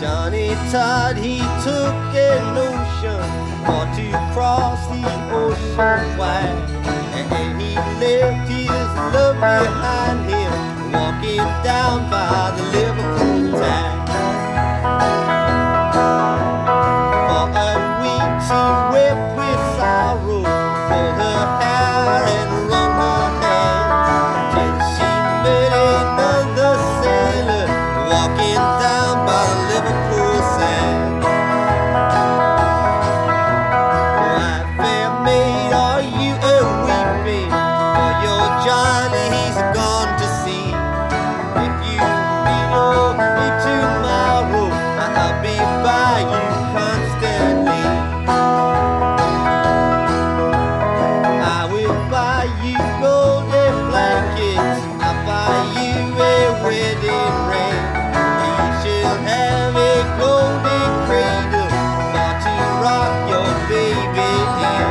Johnny Todd, he took a notion for to cross the ocean wide, and he left his love behind him, walking down by the Liverpool tide. For a week she wept with sorrow, pulled her hair and wrung her hands, till she met another sailor walking down by the Liverpool sand. My fair maid, are you a-weeping for your Johnny he's gone to sea? If you meet me tomorrow, I'll be by you constantly. I will buy you golden blankets, I'll buy you a wedding ring. You shall have a golden cradle for to rock your baby in.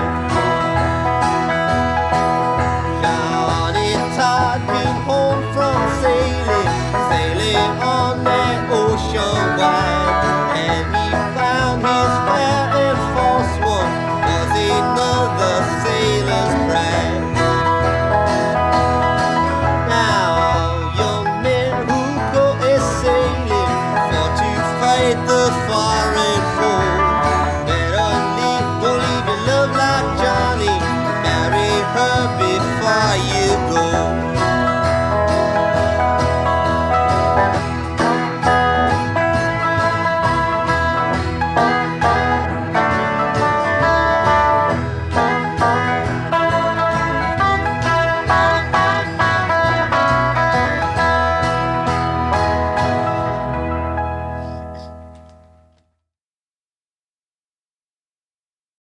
Johnny Todd came home from sailing on that ocean